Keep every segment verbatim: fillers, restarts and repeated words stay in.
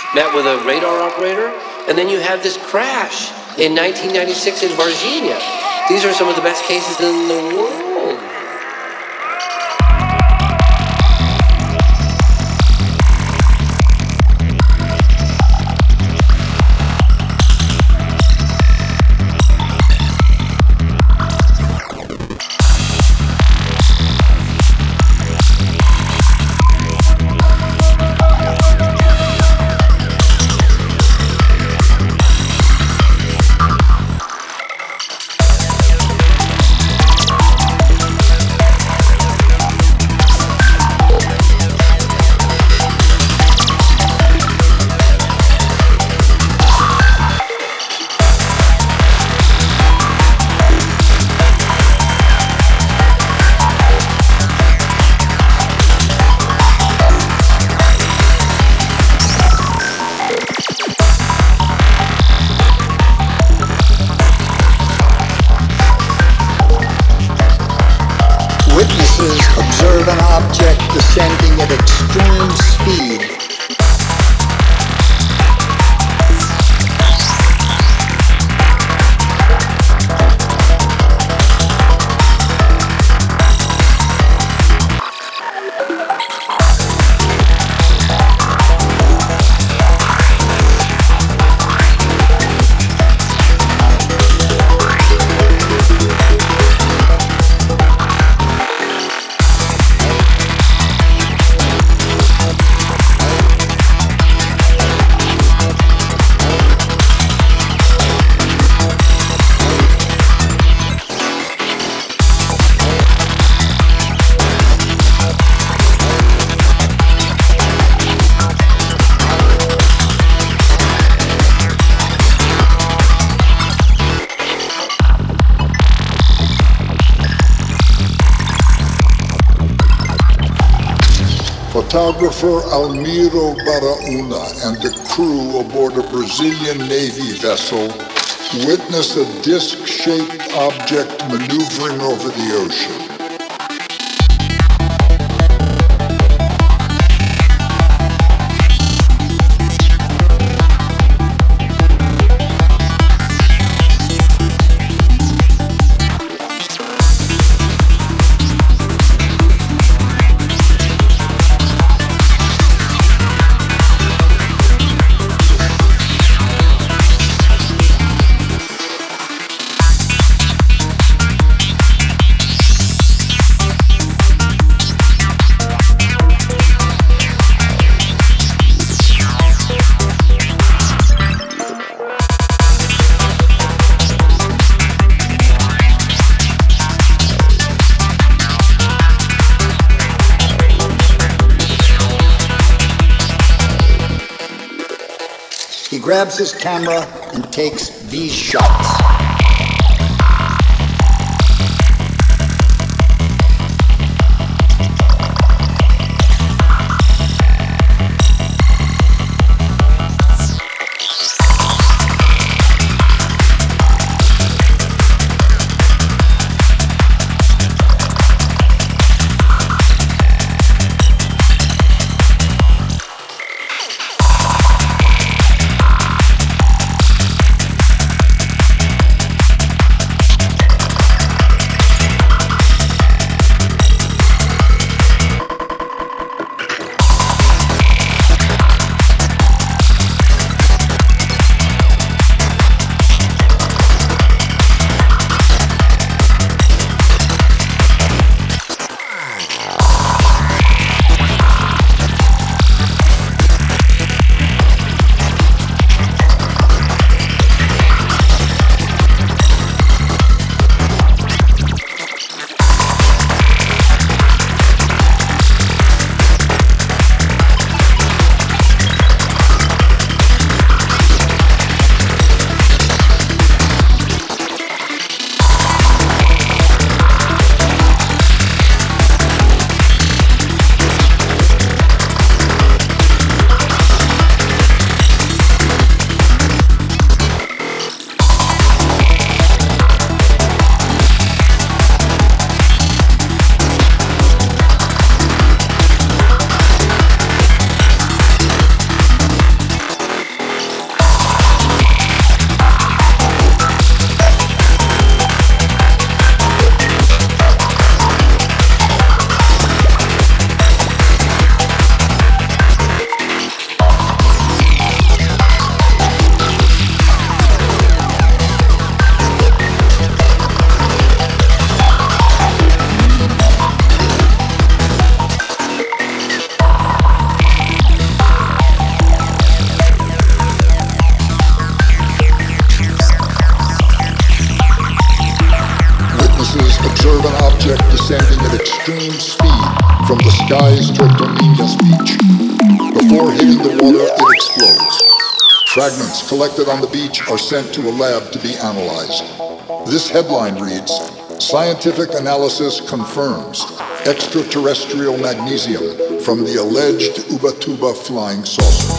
met with a radar operator, and then you have this crash in nineteen ninety-six in Virginia. These are some of the best cases in the world. Observe an object descending at extreme speed. Photographer Almiro Barauna and the crew aboard a Brazilian Navy vessel witness a disc-shaped object maneuvering over the ocean. He grabs his camera and takes these shots. skies toward Torninas Beach. Before hitting the water, it explodes. Fragments collected on the beach are sent to a lab to be analyzed. This headline reads, "Scientific analysis confirms extraterrestrial magnesium from the alleged Ubatuba flying saucer."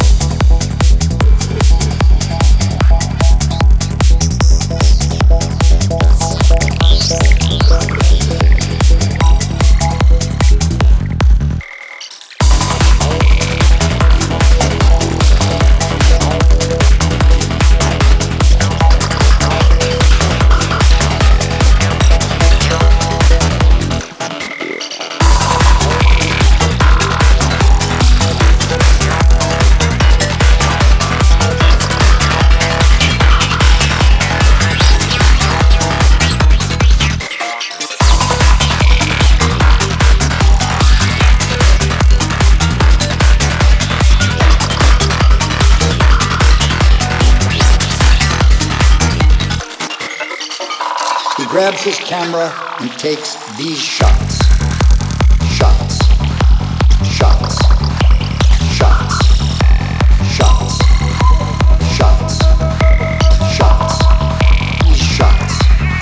Grabs his camera and takes these shots. Shots. Shots. Shots. Shots. Shots. Shots. These shots.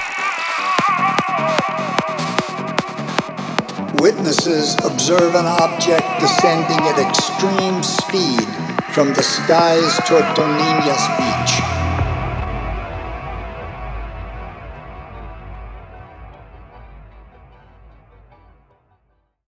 Witnesses observe an object descending at extreme speed from the skies toward Torninas Beach.